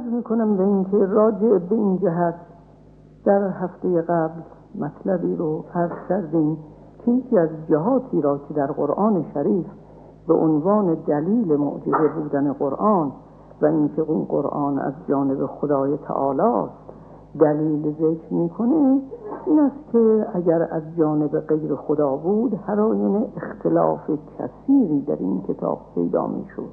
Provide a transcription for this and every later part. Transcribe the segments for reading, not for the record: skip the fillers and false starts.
میکنم به این که راجع به این جهت در هفته قبل مطلبی رو عرض کردیم که یکی از جهاتی را که در قرآن شریف به عنوان دلیل معجزه بودن قرآن و اینکه اون قرآن از جانب خدای تعالی دلیل ذکر میکنه این است که اگر از جانب غیر خدا بود هر آینه اختلاف کثیری در این کتاب پیدا میشد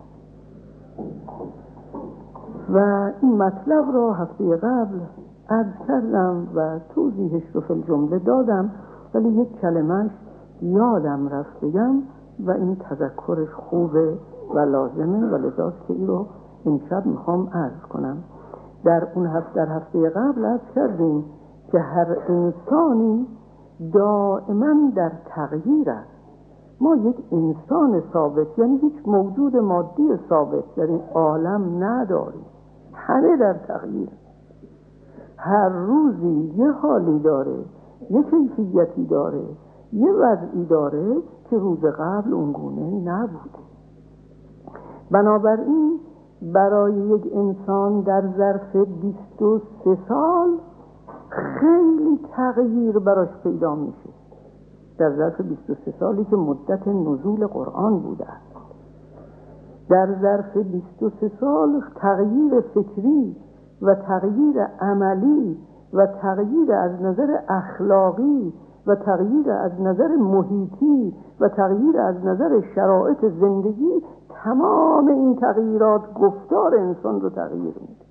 و این مطلب را هفته قبل عرض کردم و توضیحش رو فی الجمله دادم، ولی یک کلمش یادم رفت بگم و این تذکرش خوبه و لازمه و لذاست که این رو امشب میخوام عرض کنم. در هفته قبل عرض کردیم که هر انسانی دائما در تغییر است. ما یک انسان ثابت یعنی هیچ موجود مادی ثابت در این عالم نداریم، همه در تغییر. هر روزی یه حالی داره، یه کیفیتی داره، یه وضعی داره که روز قبل اونگونه نبوده. بنابراین برای یک انسان در ظرف 23 سال خیلی تغییر براش پیدا میشه. در ظرف 23 سالی که مدت نزول قرآن بوده، در ظرف 23 سال تغییر فکری و تغییر عملی و تغییر از نظر اخلاقی و تغییر از نظر محیطی و تغییر از نظر شرایط زندگی، تمام این تغییرات گفتار انسان رو تغییر میده.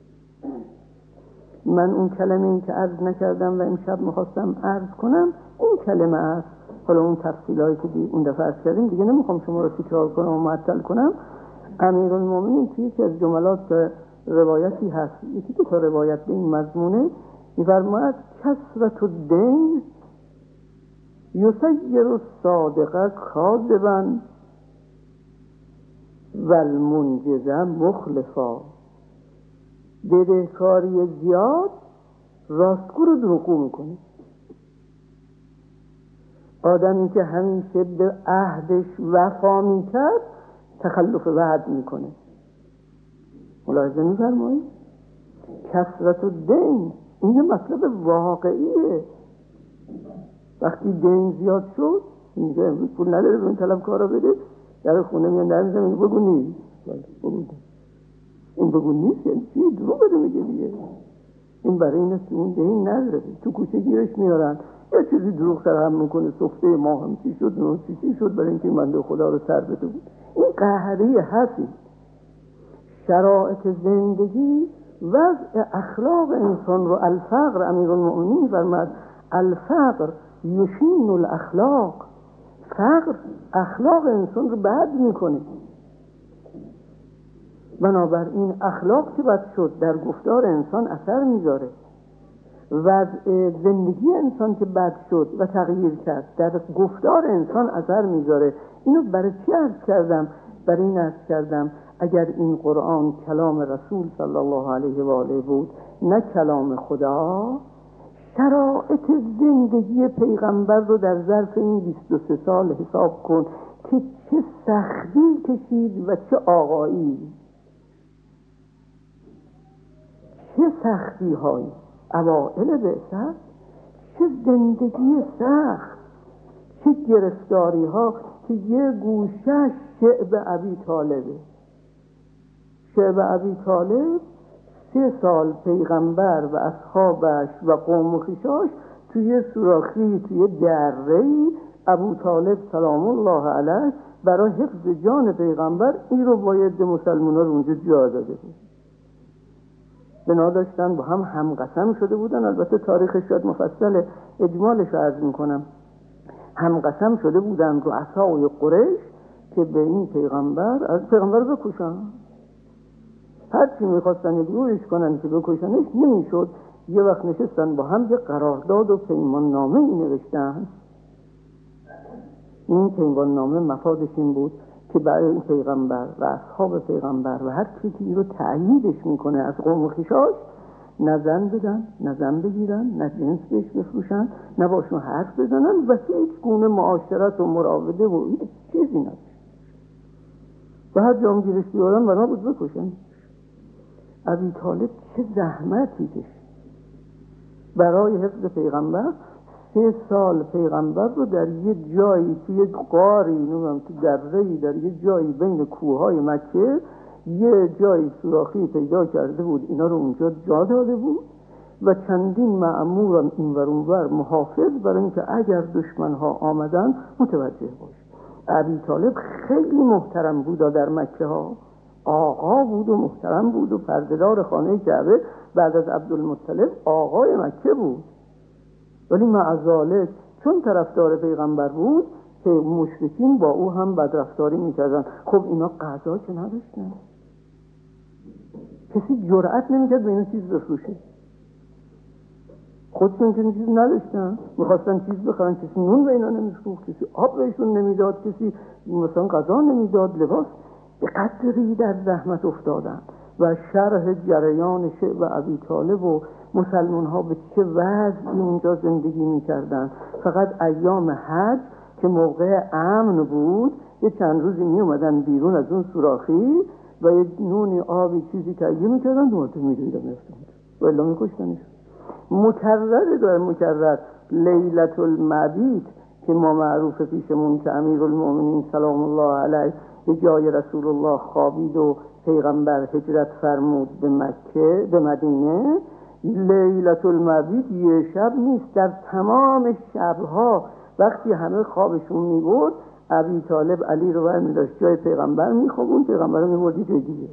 من اون کلمه‌ای که عرض نکردم و امشب میخواستم عرض کنم این کلمه است. حالا اون تفصیلایی که اون دفعه عرض کردیم دیگه نمیخوام شما رو تکرار کنم و معطل کنم. امیرالمومنین توی یکی از جملات که روایتی هست، یکی دو تا روایت به این مضمونه، می‌فرماید کثرت الدین یسیر الصادق کاذبا و المنجز مخلفا. بدهکاری زیاد راستگو رو دروغگو میکنه. آدمی که همیشه به عهدش وفا میکرد تخلف وعد میکنه. ملاحظه می‌فرمایید؟ کثرت الدین این یه مطلب واقعیه. وقتی دین زیاد شد اینجا امروز پول نداره به این طلبکارا بده، در خونه میان در میزن بگو نیست، بگو این بگو نیست یعنی چی؟ دروغ بده میگه دیگه. این برای این است که اون دین نداره، تو کوچه گیرش میارن یا چیزی دروغ سرهم میکنه، سفته ما هم چی شد نو چی شد برای اینکه منده خدا رو سر بده بود. این قهره هستی شرایط زندگی وضع اخلاق انسان رو. الفقر امیرالمؤمنین فرمود الفقر یشین الاخلاق. فقر اخلاق انسان رو بد میکنه. بنابراین اخلاق که بد شد در گفتار انسان اثر میذاره. وضع زندگی انسان که بد شد و تغییر کرد در گفتار انسان اثر میذاره. اینو برای چی عرض کردم؟ برای این عرض کردم اگر این قرآن کلام رسول صلی الله علیه و آله بود نه کلام خدا، شرایط زندگی پیغمبر رو در ظرف این 23 سال حساب کن که چه سختی کشید و چه آقایی، چه سختی های اوائل بعثت، چه زندگی سخت، چه گرفتاری ها که یه گوشه شعب ابی طالبه. شعب ابی طالب 3 سال پیغمبر و اصحابش و قوم و خویشاش توی سوراخی توی دره‌ای ابو طالب سلام الله علیه برای حفظ جان پیغمبر این رو باید مسلمان‌ها رو اونجا جا داده بود. بنا داشتن با هم قسم شده بودن. البته تاریخش شاید مفصل، اجمالش رو عرض میکنم. هم قسم شده بودن رو عصای قریش که به این پیغمبر از پیغمبر بکشن. هرچی میخواستن دیگرش کنن که بکشنش نمیشد. یه وقت نشستن با هم یه قرارداد و پیمان نامه ای نوشتن. این پیمان نامه مفادش این بود که برای این پیغمبر و اصحاب پیغمبر و هر کسی رو تأییدش میکنه از قوم و خویشاش نه زن بدن، نه زن بگیرن، نه جنس بهش بفروشن، نه باشون حرف بزنن و هیچ گونه معاشرت و مراوده و هیچ چیزی نداشت. و هر جام گیرش بیارن بنا بود بکشن. ابی طالب چه زحمتی کشید برای حفظ پیغمبر. 3 سال پیغمبر رو در یه جایی، توی یه غاری، نمیدونم تو دره‌ای، در یه جایی بین کوههای مکه یه جایی سوراخی پیدا کرده بود، اینا رو اونجا جا داده بود و چندین مأمورم اینور اونور محافظ، برای اینکه اگر دشمنها آمدن متوجه باشه. ابی طالب خیلی محترم بود در مکه ها، آقا بود و محترم بود و پردهدار خانه کعبه بعد از عبدالمطلب آقای مکه بود، ولی معذالک چون طرفدار پیغمبر بود که مشرکین با او هم بدرفتاری میکردن. خب اینا قضا که نداشتن، کسی جرأت نمیکرد به این چیز بفروشه، خودشون که چیز نداشتن، میخواستن چیز بخرن، کسی نون به اینا نمیفروخت، کسی آب بهشون نمیداد، کسی مثلا غذا نمیداد، لباس. به قدری در زحمت افتادن و شرح جریان شعب ابی طالب و مسلمان ها به چه وضعی اونجا زندگی میکردن. فقط ایام حج که موقع امن بود یه چند روزی میومدن بیرون از اون سوراخی و یه نونی آبی چیزی تهیه میکردن، دوباره میدویدن میفتن و الا میکشتنش. مکرر لیلت المبیت که ما معروف پیشمون که امیرالمؤمنین سلام الله علیه به جای رسول الله خوابید و پیغمبر هجرت فرمود به مکه، به مدینه. لیلت المبیت یه شب نیست، در تمام شبها وقتی همه خوابشون میبرد ابی طالب علی رو برمی داشت جای پیغمبر میخوابون، پیغمبر رو میبردی جای دیگه.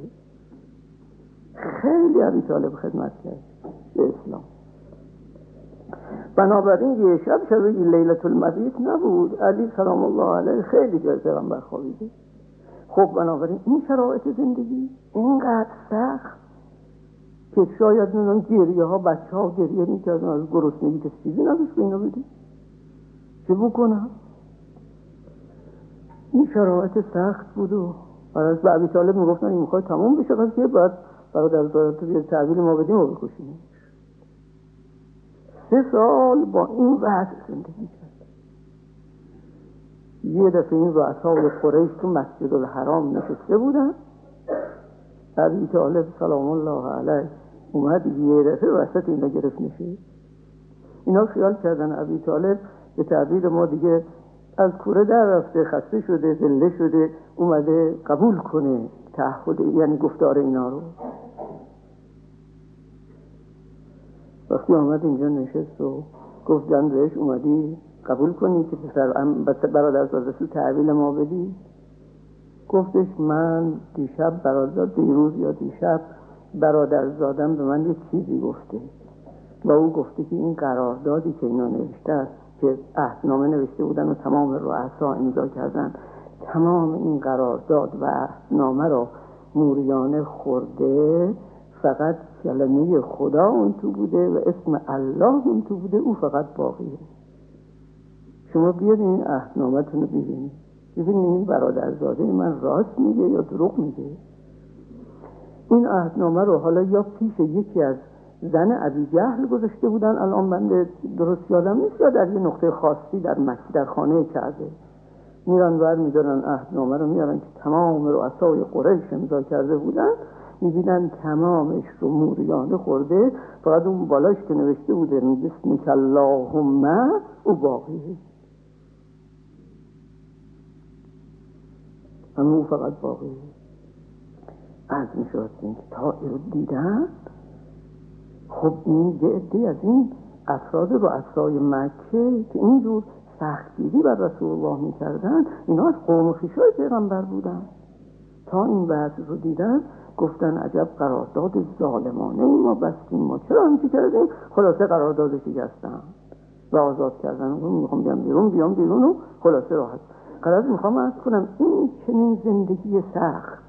خیلی ابی طالب خدمت کرد به اسلام. بنابراین یه شب لیلت المبیت نبود، علی سلام الله علیه خیلی جای پیغمبر خوابیده. خب بنابراین این شرایط زندگی اینقدر سخت که شاید نمیدونم گریه ها، بچه ها گریه میکردن از گرسنگی که چیزی نداشت به اینا بدی، چه بکنم؟ این شرایط سخت بود و از به ابی طالب میگفتن این میخواد تموم بشه قضیه، باید برادر تحویل ما بدیم و بکشیم. 3 سال با این وضع زندگی کرد. یه دفعه این رؤسای قریش تو مسجد الحرام نشسته بودن، ابی طالب سلام الله علیه اومد یه دفعه وسط اینا گرفت نشید. اینا خیال کردن ابی طالب به تعبیر ما دیگه از کوره در رفته، خسته شده، ذله شده، اومده قبول کنه تعهد، یعنی گفتار اینا رو. وقتی آمد اینجا نشست و گفتن بهش اومدی قبول کنی که برادرزاده تحویل ما بدی؟ گفتش من دیشب دیروز یا دیشب برادرزادم به من یه چیزی گفته و او گفته که این قراردادی که اینا نوشته که عهدنامه نوشته بودن و تمام رؤسا امضا کردن، تمام این قرارداد و عهدنامه رو موریانه خورده، فقط کلمه خدا اون تو بوده و اسم الله اون تو بوده، او فقط باقیه. شما بیاد این عهدنامه تون رو ببینید، این برادرزاده من راست میگه یا دروغ میگه. این عهدنامه رو حالا یا پیش یکی از زن ابی جهل گذاشته بودن، الان بنده درست یادم نیست، یا در یه نقطه خاصی در مکه در خانه کعبه میرن ور میدارن عهدنامه رو، میارن که تمام رؤسای قریش امضا کرده بودن، میبینن تمامش رو موریانه خورده، فقط اون بالاش که نوشته بوده بسمک اللهم او باقیه، همون فقط باقیه. از میشود که تا رو دیدن. خب این یه عده‌ای از این افراد رؤسای مکه که اینجور سختگیری بر رسول الله میکردن، اینا از قوم خویشای پیغمبر بودن. تا این وضع رو دیدن گفتن عجب قرارداد ظالمانه ای ما بستیم، ما چرا همچی کردیم؟ خلاصه قرارداد شکستن و آزاد کردن. میخوام بیام بیرون و خلاصه راحت. قرار میخوام عرض کنم این چنین زندگی سخت.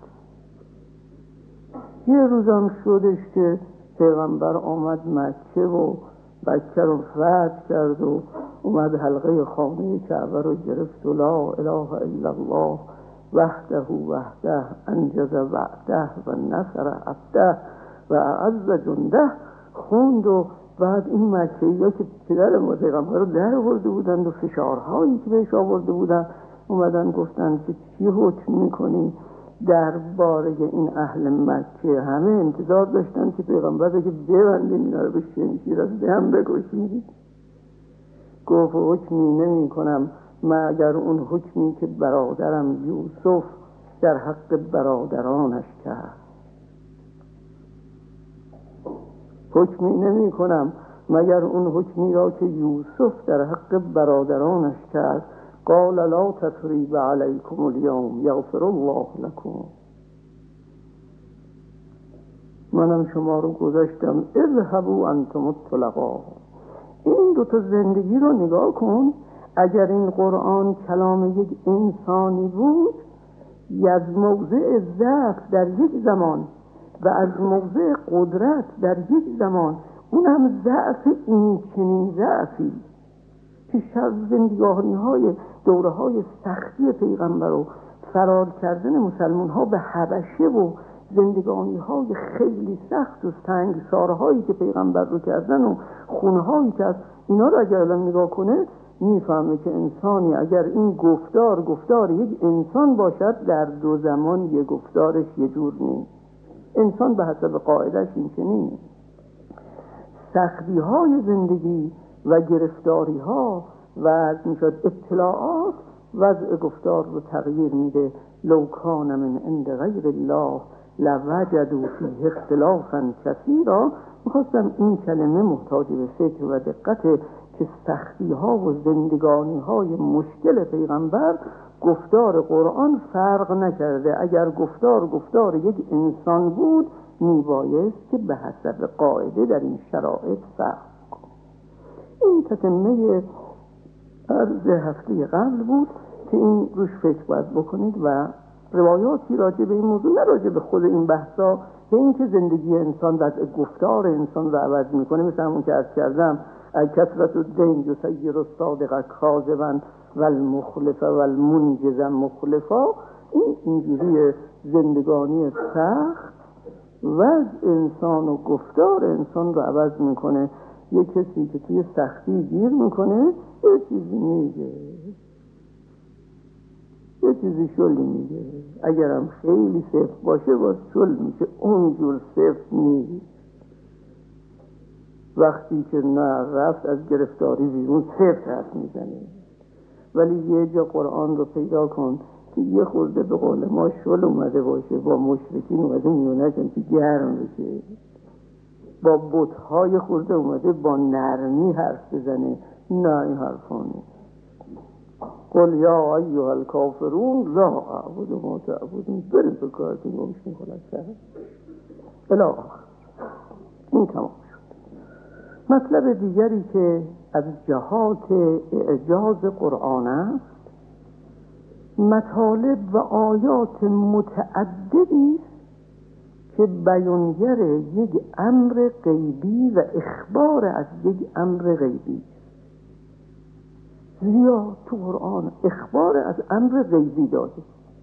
یه روزم شدش که پیغمبر آمد مکه و بچه رو فتح کرد و اومد حلقه خانه کعبه رو گرفت و لا اله الا الله وحده انجز وعده و نصر عبده و اعز جنده خوند. و بعد این مکه‌ای ها که پدر ما پیغمبر رو در آورده بودند و فشارهایی که بهش آورده بودن اومدن گفتن که چی حکم میکنی؟ درباره این اهل مکه همه انتظار داشتن که پیغمبر بگه ببندین اینا رو به شمشیر از هم بکشید. گفت حکمی نمی کنم مگر اون حکمی که برادرم یوسف در حق برادرانش کرد. حکمی نمی کنم مگر اون حکمی را که یوسف در حق برادرانش کرد. قال لا تثریب علیکم اليوم یغفر الله لکم. منم شما رو گذاشتم اذهبوا انتم الطلقاء. این دوتا زندگی رو نگاه کن. اگر این قرآن کلام یک انسانی بود، از موضع ضعف در یک زمان و از موضع قدرت در یک زمان، اونم ضعف این چنین ضعفی که زندگانی های دوره های سختی پیغمبر و فرار کردن مسلمان ها به حبشه و زندگانی های خیلی سخت و سنگسارهایی که پیغمبر رو کردن و خونهایی که از اینا رو اگر الان نگاه کنه میفهمه که انسانی اگر این گفتار یک انسان باشد، در دو زمان یک گفتارش یه جور نیست. انسان به حسب قاعدش این چنینه. سختی های زندگی و گرفتاری ها و از میشد اطلاعات وضع گفتار رو تغییر میده. لو کان من عند غیر الله لوجدوا فیه اختلافا کثیرا. میخواستم این کلمه محتاج به فکر و دقت که سختی ها و زندگانی های مشکل پیغمبر گفتار قرآن فرق نکرده. اگر گفتار یک انسان بود میبایست که به حسب قاعده در این شرایط فرق. این تتمه عرض هفته قبل بود که این روش فکر باید بکنید و روایاتی راجع به این موضوع، نه راجع به خود این بحثا، به این که زندگی انسان و گفتار انسان رو عوض میکنه. مثل همون که عرض کردم کثرت الدین یسیر الصادق کاذبا و المخلف و المنجز مخلفا. این اینجوری زندگانی سخت و انسان و گفتار انسان رو عوض میکنه. یه کسی که توی سختی گیر میکنه یه چیزی میگه، یه چیزی شلی میگه، اگرم خیلی سفت باشه باز شل میشه، اونجور سفت نیست. وقتی که نه رفت از گرفتاری بیرون سفت حرف میزنه. ولی یه جا قرآن رو پیدا کن که یه خورده به قول ما شل اومده باشه، با مشرکین اومده میونشن که گرم بشه، با بت‌های خورده اومده با نرمی حرف بزنه. نه این حرفانه. قل یا ایها الکافرون لا اعبد ما تعبدون. بریم به کارتون گمشون خلاص کرد الا این تمام شد. مطلب دیگری که از جهات اعجاز قرآن است، مطالب و آیات متعددی که بیانگر یک امر غیبی و اخبار از یک امر غیبی. زیاد تو قرآن اخبار از امر غیبی داده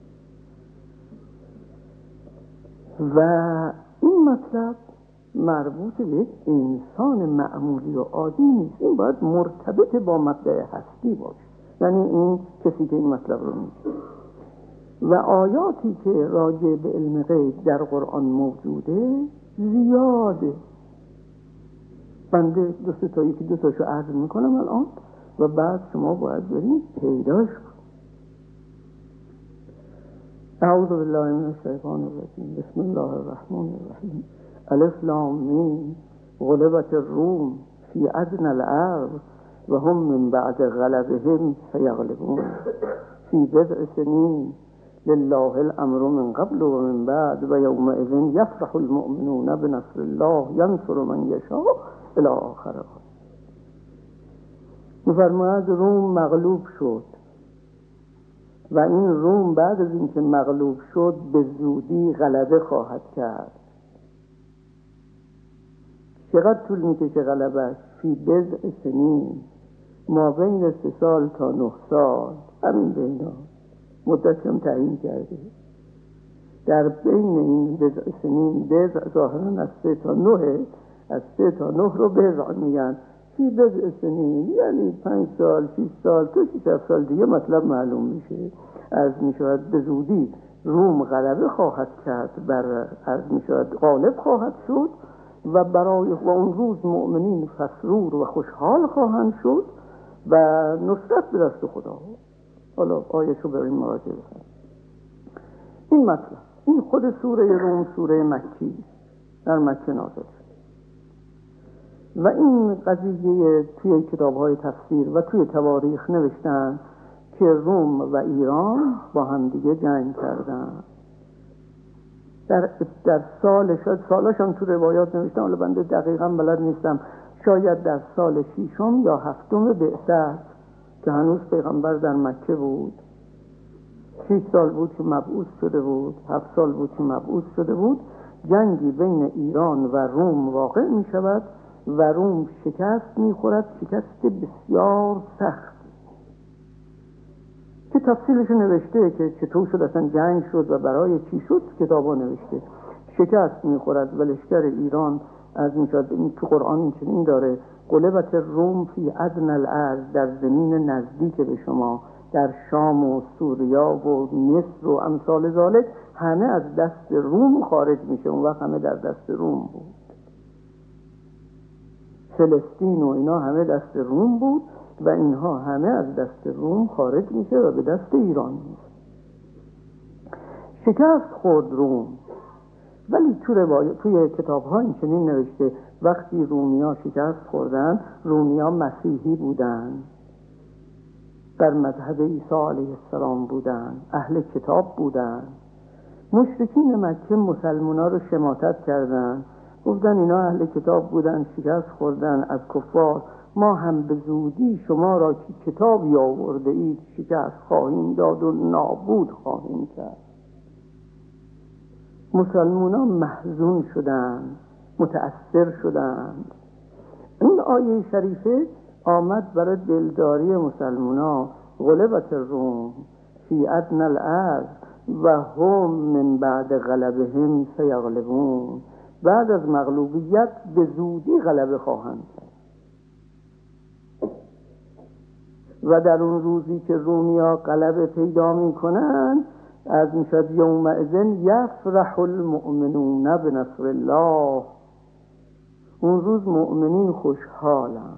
و این مطلب مربوط به انسان معمولی و عادی نیست. این باید مرتبط با مبدأ هستی باشه، یعنی این کسی که این مطلب رو میگه. و آیاتی که راجع به علم غیب در قرآن موجوده زیاده. بنده دو تاشو عرض میکنم الان و بعد شما باید برید پیداش کنید. اعوذ بالله من الشیطان الرجیم. بسم الله الرحمن الرحیم. الف لام میم. غلبت الروم فی ادنى الارض و هم من بعد غلبهم سیغلبون فی بضع سنین لله الامر من قبل و من بعد و یومئذ یفرح المؤمنون بنصر الله ینصر من یشاء الی آخر. می‌فرماید روم مغلوب شد و این روم بعد از اینکه مغلوب شد به زودی غلبه خواهد کرد. چقدر طول میکشه غلبش؟ فی بضع سنین، ما بین 3 سال تا 9 سال، همین بینا مدت هم تعیین کرده. در بین این بضع سنین، بضع ظاهرا از 3 تا 9، از 3 تا 9 رو بضع میگن. فی بضع سنین یعنی 5 سال 6 سال تا 6 سال دیگه مطلب معلوم میشه. از میشود به زودی روم غلبه خواهد کرد بر میشود غالب خواهد شد و برای و اون روز مؤمنین مسرور و خوشحال خواهند شد و نصرت به دست خدا. حالا آیه‌شو بریم مراجعه بکنیم. این مطلب، این خود سوره روم سوره مکی در مکه نازل شد و این قضیه توی کتاب‌های تفسیر و توی تواریخ نوشتن که روم و ایران با هم دیگه جنگ کردن در سال، شاید سالاشم تو روایات نوشتن، حالا بنده دقیقاً بلد نیستم، شاید در سال 6 یا 7 بعثت که هنوز پیغمبر در مکه بود. 6 سال بود که مبعوث شده بود، 7 سال بود که مبعوث شده بود. جنگی بین ایران و روم واقع می شود و روم شکست می خورد، شکست بسیار سخت که تفصیلش نوشته که چطور شد اصلا جنگ شد و برای چی شد، کتابا نوشته. شکست می خورد و لشکر ایران از میشد. تو قرآن این چنین داره: غلبت روم فی ادنی الارض، در زمین نزدیک به شما، در شام و سوریا و مصر و امثال ذالک، همه از دست روم خارج میشه. اون وقت همه در دست روم بود، فلسطین و اینا همه دست روم بود و اینها همه از دست روم خارج میشه و به دست ایران میشه. شکست خورد روم، ولی توی کتاب‌ها این چنین نوشته وقتی رومیا شکست خوردن، رومیا مسیحی بودن، در مذهب عیسی علیه السلام بودن، اهل کتاب بودن. مشرکین مکه مسلمونا رو شماتت کردن، گفتن اینا اهل کتاب بودن، شکست خوردن از کفار، ما هم به زودی شما را که کتابی آورده اید شکست خواهیم داد و نابود خواهیم کرد. مسلمونا محزون شدند، متأثر شدند. این آیه شریفه آمد برای دلداری مسلمونا: غلبت روم فی ادنی الارض و هم من بعد غلبهم سیغلبون، بعد از مغلوبیت به زودی غلبه خواهند کرد. و در اون روزی که رومیا غلبه پیدا می کنند، از میشد یومئذ یفرح المؤمنون بنصر الله، اون روز مؤمنین خوشحالند.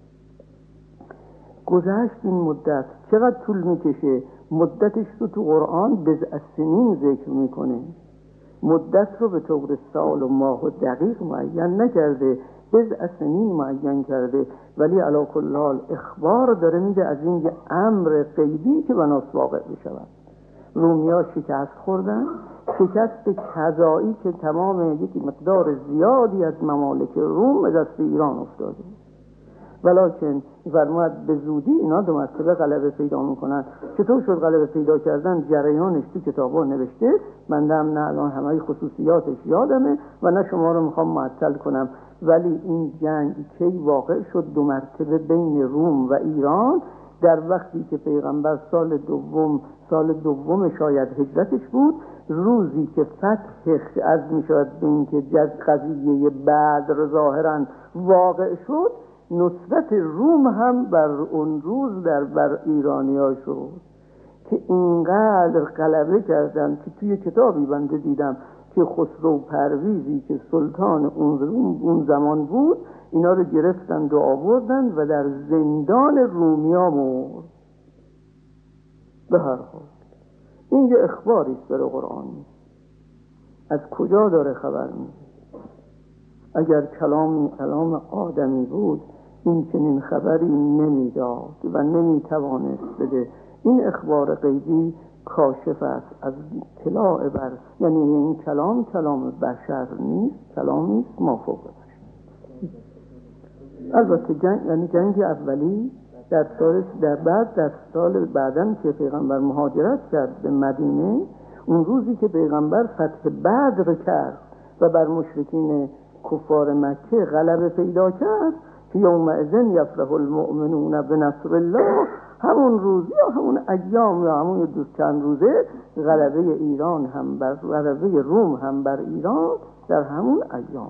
گذشت این مدت، چقدر طول میکشه؟ مدتش رو تو قرآن بضع سنین ذکر میکنه. مدت رو به طور سال و ماه و دقیق معین نکرده، بضع سنین معین کرده، ولی علی کل حال اخبار داره میده از این امر غیبی که بناس واقع بشود. رومیا شکست خوردن، شکست کذایی که تمام یکی مقدار زیادی از ممالک روم به دست ایران افتاده، ولکن فرمود به زودی اینا 2 مرتبه غلبه پیدا میکنن. چطور شد غلبه پیدا کردن؟ جریانش تو کتابا نوشته، من هم نه الان همه خصوصیاتش یادمه و نه شما رو میخوام معطل کنم، ولی این جنگ کی واقع شد 2 مرتبه بین روم و ایران؟ در وقتی که پیغمبر سال دوم شاید هجرتش بود، روزی که فتح از میشود به این که قضیه بدر ظاهرا واقع شد، نصرت روم هم بر اون روز بر ایرانیا شد که اینقدر غلبه کردن که توی کتابی بنده دیدم که خسرو پرویزی که سلطان اون زمان بود، اینا رو گرفتند و آوردند و در زندان رومیا مرد. به هر حال این یه اخباری است برای قرآن. از کجا داره خبر میده؟ اگر کلام آدمی بود این چنین خبری نمیداد و نمیتوانست بده. این اخبار غیبی کاشف است از اطلاع بر، یعنی این کلام بشر نیست، کلامی است مافوق بشر. البته جنگ اولی در سال بعدن که پیغمبر مهاجرت کرد به مدینه، اون روزی که پیغمبر فتح بدر کرد و بر مشرکین کفار مکه غلبه پیدا کرد، که یومئذ یفرح المؤمنون بنصر الله، همون روز یا همون ایام یا همون چند روزه غلبه ایران هم بر غلبه روم هم بر ایران در همون ایام.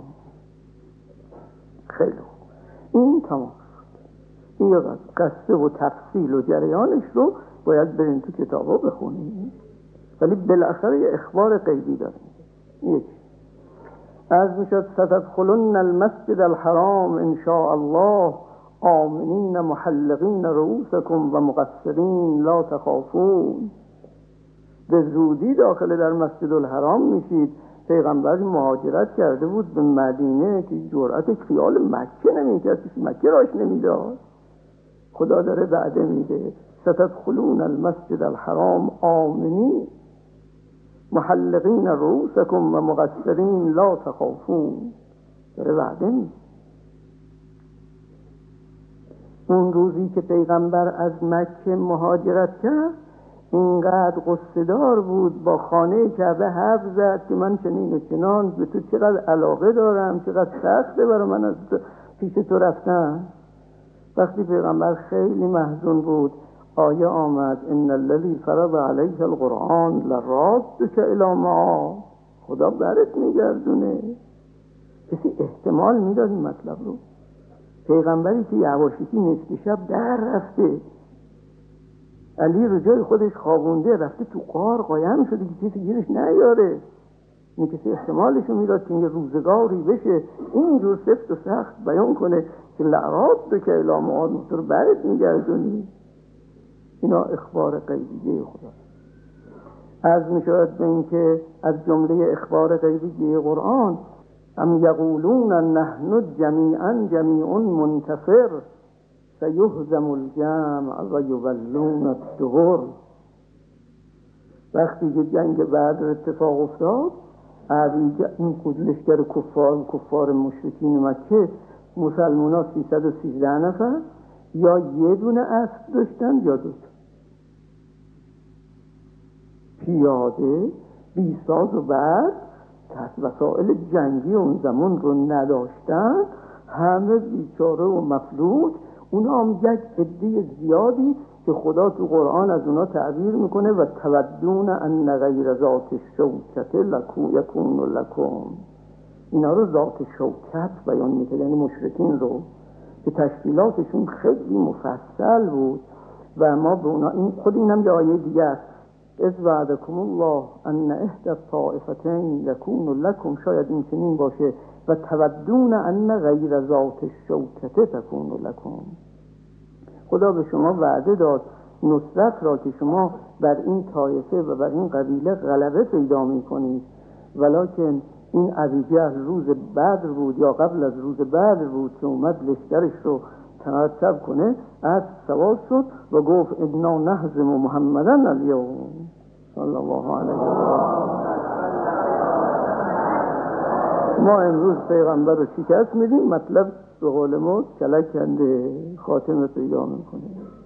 خیلی این تمام شد. این قصه و تفصیل و جریانش رو باید برین تو کتابا بخونید. ولی بالاخره یه اخبار غیبی داره. یک از میشد ستدخلن المسجد الحرام ان شاء الله آمنین محلقین رؤوسکم و مقصرین لا تخافون. به زودی داخل در مسجد الحرام میشید. پیغمبر مهاجرت کرده بود به مدینه که جرأت خیال مکه نمیکرد، مکه راش نمیداد. خدا داره وعده میده ستدخلون المسجد الحرام آمنین محلقین رؤوسکم و مقصرین لا تخافون. داره وعده میده. اون روزی که پیغمبر از مکه مهاجرت کرد اینقدر غصه‌دار بود، با خانه کعبه حرف زد که من چنین و چنان به تو چقدر علاقه دارم، چقدر سخته برای من از پیش تو رفتن. وقتی پیغمبر خیلی محزون بود آیه آمد ان الذی فرض علیک القرآن لرادک الی معاد. خدا برات میگردونه. کسی احتمال میداد این مطلب رو؟ پیغمبری که یواشکی نصف شب در رفته، علی رو جای خودش خوابونده، رفته تو غار قایم شده که کسی گیرش نیاره. این کسی احتمالشو میداد که یه روزگاری بشه اینجور سفت و سخت بیان کنه که لرادک الی معاد، تو رو برات میگردونی. اینا اخبار غیبیه خدا. از میشود به این که از جمله اخبار غیبیه قرآن ام یقولون نحن جمیعا جمیع منتصر سیهزم الجمع و یولون الدبر. وقتی که جنگ بدر اتفاق افتاد این لشکر کفار مشرکین مکه، مسلمان ها 313 نفر یا یه دونه اسب داشتن یا دوتا، پیاده بی ساز و برد، وسایل جنگی اون زمان رو نداشتن، همه بیچاره و مفلوج. اونا هم یک عده زیادی که خدا تو قرآن از اونا تعبیر میکنه و تودون ان غیر ذات الشوکت یکون لکم. اینا رو ذات شوکت بیان میکنه، یعنی مشرکین رو که تشکیلاتشون خیلی مفصل بود و ما به اونا خود اینم یه آیه دیگه است اذ وعدکم الله ان احدی الطائفتین یکون لکم، شاید این چنین باشه و تودون ان غیر ذات الشوکت تکون لکم. خدا به شما وعده داد نصرت را که شما بر این طایفه و بر این قبیله غلبه پیدا میکنید، ولکن این ابوجهل روز بدر بود یا قبل از روز بدر بود که اومد لشکرش رو ترتب کنه، از سوار شد و گفت انا نهزم محمدن الیوم صلی الله علیه و ما امروز پیغمبر رو شکست میدیم. مطلب به قول ما کلک کنده خاتمه پیدا میکنه.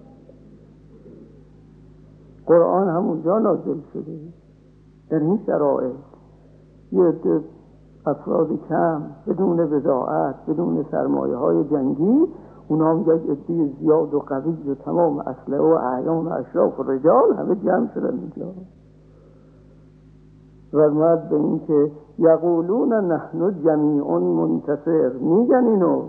قرآن همونجا نازل شده. در این شرایط یه افراد کم بدون بضاعت، بدون سرمایه های جنگی، اونا هم یک عده زیاد و قوی و تمام اسلحه و اعیان و اشراف و رجال همه جمع شدن اینجا. و مرد به این که یقولون نحن جمیع منتصر، میگن اینو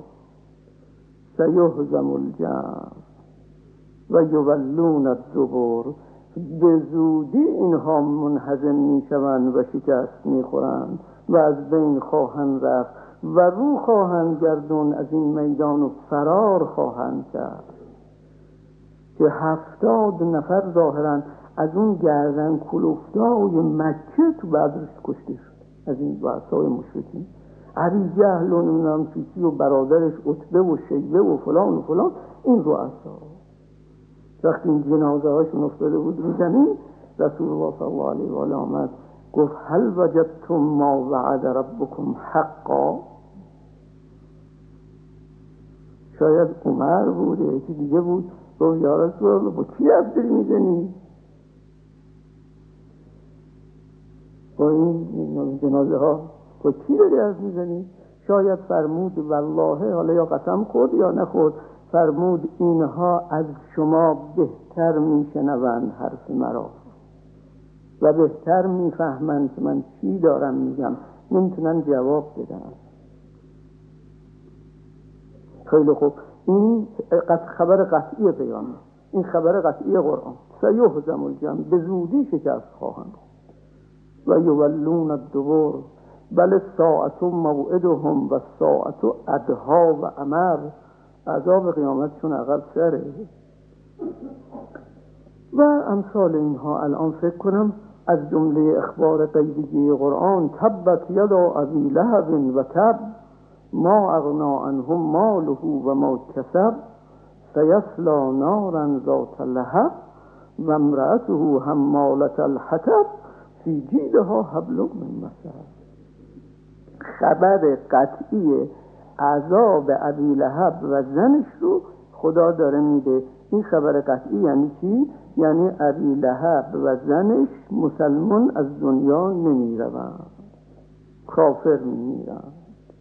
سیهزم الجمع و یولون الدبر، به زودی اینها منهزم میشوند و شکست میخورند و از بین خواهند رفت و رو خواهند گردون از این میدان و فرار خواهند کرد. که 70 نفر ظاهرا از اون گردن کلوفتای مکه تو بدرش کشته شد از این رؤسای مشرکین. ابوجهل و نمیدونم چیچی و برادرش عتبه و شیبه و فلان و فلان، این رؤسا وقتی این جنازه هاشون افتاده بود رو زمین، رسول الله صلی الله علیه و آله آمد گفت هل وجدتم ما وعد ربکم حقا. شاید عمر بود یکی دیگه بود، گفت یا رسول الله با کی حرف داری میزنی؟ با این جنازه ها با کی داری حرف میزنی؟ شاید فرمود والله، حالا یا قسم خورد یا نخورد، فرمود اینها از شما بهتر میشنوند حرف مرا و بهتر میفهمند که من چی دارم میگم، نمیتونن جواب بدن. خیلی خوب، این خبر قطعی پیغمبر، این خبر قطعی قرآن. سیهزم الجمع، به زودی شکست خواهند. و یولون الدبر بل الساعة موعدهم و الساعة ادها و امر. عذاب قیامتشون عقب سره. و امثال اینها. الان فکر کنم از جمله اخبار غیبی قرآن تبت یدا ابی لهب و تب ما اغنا عنه ماله و ما کسب سیصلی نارا ذات لهب و امرأته حمالة الحطب فی جیدها حبل من مسد. خبر قطعی عذاب ابی لهب و زنش رو خدا داره میده. این خبر قطعی یعنی چی؟ یعنی ابی لهب و زنش مسلمان از دنیا نمیروند، کافر میمیرند.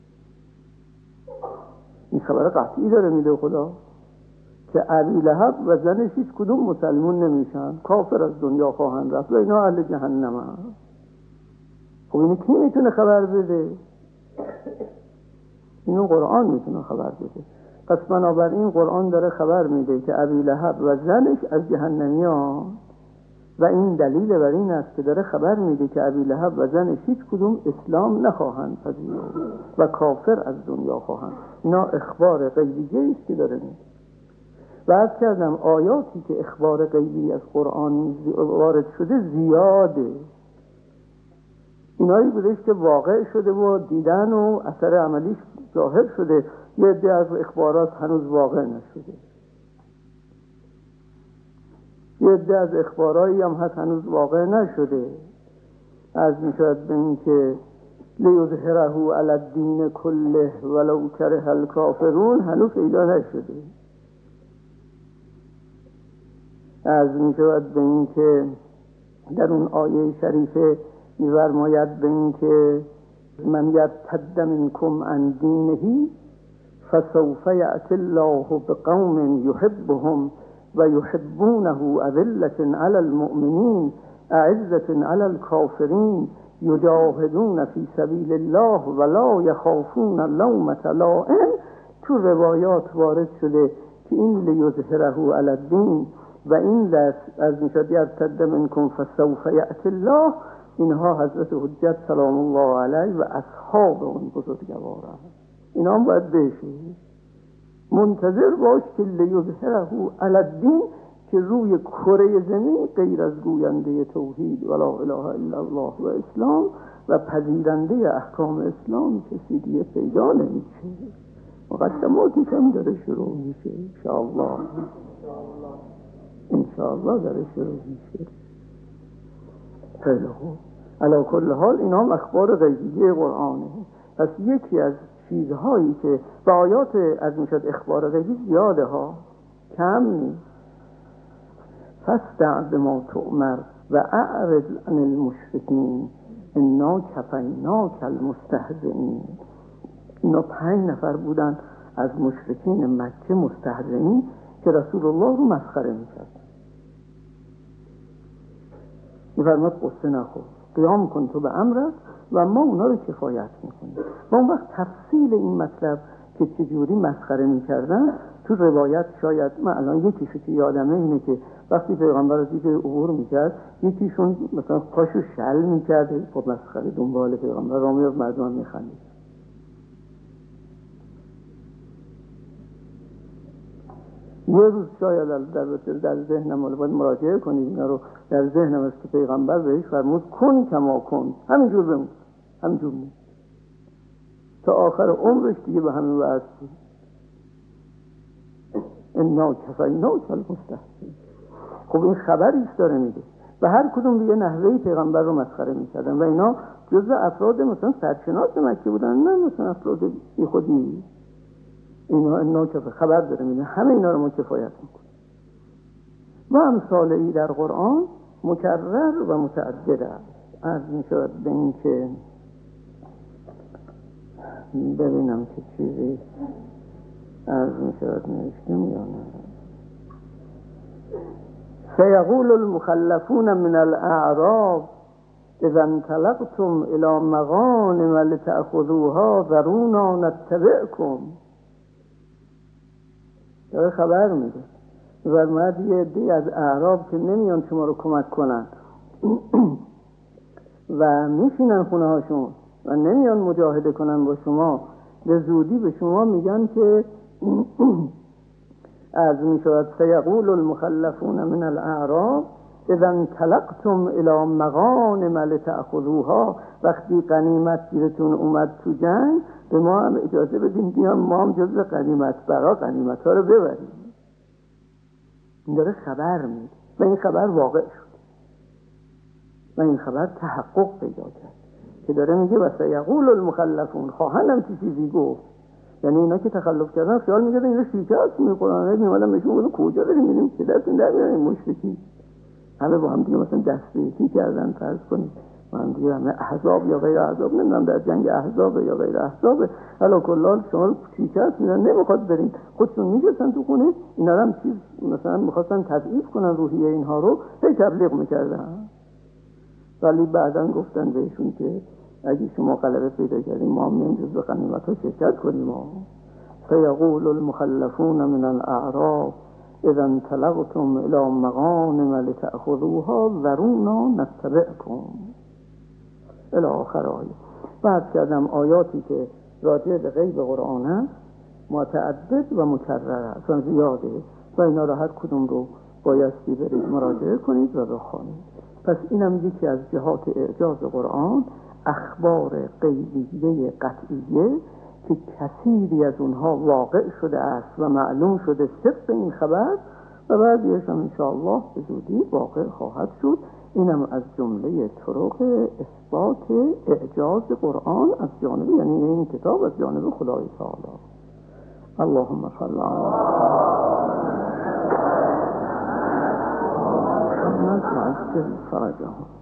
این خبر قطعی داره میده خدا که ابی لهب و زنش هیچ کدوم مسلمان نمیشن، کافر از دنیا خواهند رفت و اینا اهل جهنم هست. خب اینو کی میتونه خبر بده؟ اینو قرآن میتونه خبر بده. پس بنابراین قرآن داره خبر میده که ابی لهب و زنش از جهنمیان و این دلیل بر این است که داره خبر میده که ابی لهب و زنش هیچ کدوم اسلام نخواهند پذیرفت و کافر از دنیا خواهند. اینا اخبار غیبی است که داره میده. و عرض کردم آیاتی که اخبار غیبی از قرآن وارد شده زیاده. اینایی بودش که واقع شده و دیدن و اثر عملیش ظاهر شده. یه عده از اخبارات هنوز واقع نشده. یه عده از اخبارایی هم هست هنوز واقع نشده. از میشود به این که لیظهره علی الدین کله ولو کره الکافرون هنوز پیدا نشده. از میشود به این که در اون آیه شریفه می‌فرماید به این که من یرتد منکم عن دینه فسوف یأتی الله بقوم یحبهم و یحبونه اذلة علی المؤمنین اعزة علی الکافرین یجاهدون فی سبیل الله ولا یخافون لومة لائم. تو روایات وارد شده که این لیظهره علی الدین و این از میشد یرتد منکم فسوف یأتی الله، اینها حضرت حجت سلام الله علیه و اصحاب اون بزرگوار هست. اینا هم باید بشید منتظر باش که لیظهره علی الدین که روی کره زمین غیر از گوینده توحید و لا اله الا الله و اسلام و پذیرنده احکام اسلام کسی دیگه پیدا نمیشه. مقدماتش هم داره شروع میشه انشاءالله. انشاءالله داره شروع میشه. خیلی خوب. علی کل حال اینا هم اخبار غیبی قرآنه. پس یکی از چیزهایی که با آیات از میشد اخبار غیبی زیاده ها، کم نیست. فاستع بما تؤمر و اعرض عن المشرکین انا کفیناک المستهزئین. اینا 5 نفر بودن از مشرکین مکه مستهزئین که رسول الله رو مسخره میکرد. میفرماد قصه نخور، قیام کن تو به امرت و ما اونا رو کفایت میکنیم. و اون وقت تفصیل این مطلب که چجوری مسخره میکردن تو روایت شاید من الان یکیشو که یادمه اینه که وقتی پیغمبر از دیگه عبور میکرد یکیشون مثلا پاشو شل میکرد با مسخره دنبال پیغمبر را میاد، مردم میخندید. یه روز شاید در ذهنم باید مراجعه کنید اینا رو، در ذهنم است که پیغمبر بهش فرمود کن کما کن، همینجور بمون، همینجور بمون تا آخر عمرش دیگه به همین وعظ بود. انا کفیناک المستهزئین. خب این خبری است داره میده و هر کدوم به یه نحوهی پیغمبر رو مسخره میکردن و اینا جزء افراد مثلا سرشناس مکه بودن، نه مثلا افراد بی خودی. اینا خبر داره میده، همه اینا رو ما کفایت میکنه. و امثال ای در قرآن مکرر و متعدد است. عرض میشود به این که ببینم که چیزی عرض میشود نوشتم یا نه. سیقول المخلفون من الاعراب اذا انطلقتم الى مغانم لتأخذوها ذرونا نتبعكم. داره خبر میده و یه عده از اعراب که نمیان شما رو کمک کنن و میشینن خونه هاشون و نمیان مجاهده کنن با شما، به زودی به شما میگن که از میشود سیقول المخلفون من الاعراب اذا انطلقتم الى مغانم لتأخذوها، وقتی غنیمت گیرتون اومد تو جنگ به ما هم اجازه بدین بیان ما هم جزو غنیمت برا غنیمت ها رو ببریم. این داره خبر میده و این خبر واقع شد و این خبر تحقق پیدا کرد که داره میگه و سیقول المخلفون، خواهنم چیزی گفت، یعنی اینا که تخلف کردن خیال میکردن اینا شکست میخورن، میمدن بهشون بودن کجا داریم میریم که دستون در میاریم مشرکی، همه با هم دیگه مثلا دست به یکی کردن، فرض کنید با هم دیگه همه احزاب یا غیر احزاب، نمیدونم در جنگ احزاب یا غیر احزاب، علا کلال شما شکست میدن نمیخواد برین، خودشون میشستن تو خونه، اینا هم چیز مثلا میخواستن تضعیف کنن روحیه اینها رو، هی تبلیغ میکردن، ولی بعدن گفتن بهشون که اگه شما غلبه پیدا کردیم ما هم جزو غنیمت ها شرکت کنیم. فیقول المخلفون من الاعراب اذا انطلقتم الى مغانم لتأخذوها ذرونا نتبعكم الی آخر آیه. بعد کردم آیاتی که راجع به غیب قرآن است متعدد و مکرر است و زیاده و اینا را هر کدوم رو بایستی برید مراجعه کنید و بخوانید. پس اینم یکی از جهات اعجاز قرآن، اخبار غیبیه قطعیه که کثیری از اونها واقع شده است و معلوم شده صدق این خبر و بعدیش هم انشاءالله به زودی واقع خواهد شد. اینم از جمله طرق اثبات اعجاز قرآن از جانب، یعنی این کتاب از جانب خدای تعالی. اللهم صل علی محمد و عجل فرجهم.